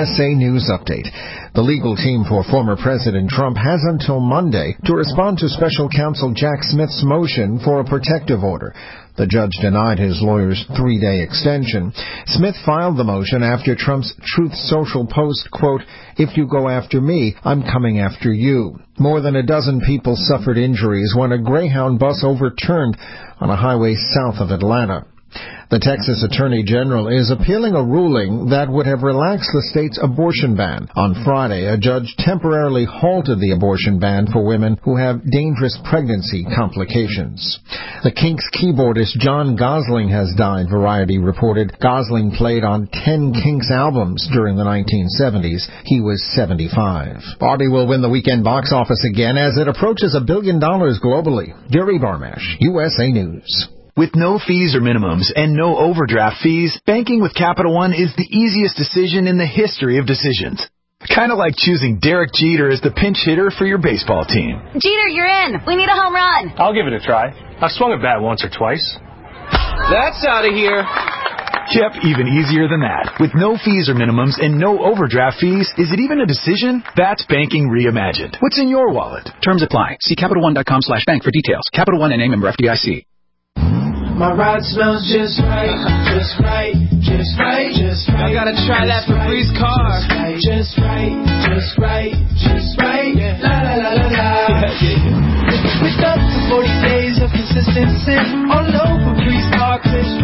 USA News Update. The legal team for former President Trump has until Monday to respond to special counsel Jack Smith's motion for a protective order. The judge denied his lawyer's 3-day extension. Smith filed the motion after Trump's Truth Social post, quote, "If you go after me, I'm coming after you." More than a dozen people suffered injuries when a Greyhound bus overturned on a highway south of Atlanta. The Texas Attorney General is appealing a ruling that would have relaxed the state's abortion ban. On Friday, a judge temporarily halted the abortion ban for women who have dangerous pregnancy complications. The Kinks keyboardist John Gosling has died, Variety reported. Gosling played on 10 Kinks albums during the 1970s. He was 75. Barbie will win the weekend box office again as it approaches $1 billion globally. Gary Barmash, USA News. With no fees or minimums and no overdraft fees, banking with Capital One is the easiest decision in the history of decisions. Kind of like choosing Derek Jeter as the pinch hitter for your baseball team. Jeter, you're in. We need a home run. I'll give it a try. I've swung a bat once or twice. That's out of here. Yep, even easier than that. With no fees or minimums and no overdraft fees, is it even a decision? That's banking reimagined. What's in your wallet? Terms apply. See CapitalOne.com/bank for details. Capital One NA, member FDIC. My ride smells just right, just right, just right, just right. I gotta try that Febreze car. Just right, just right, just right. La la la la la. With up to 40 days of consistency. All over Febreze car, Chris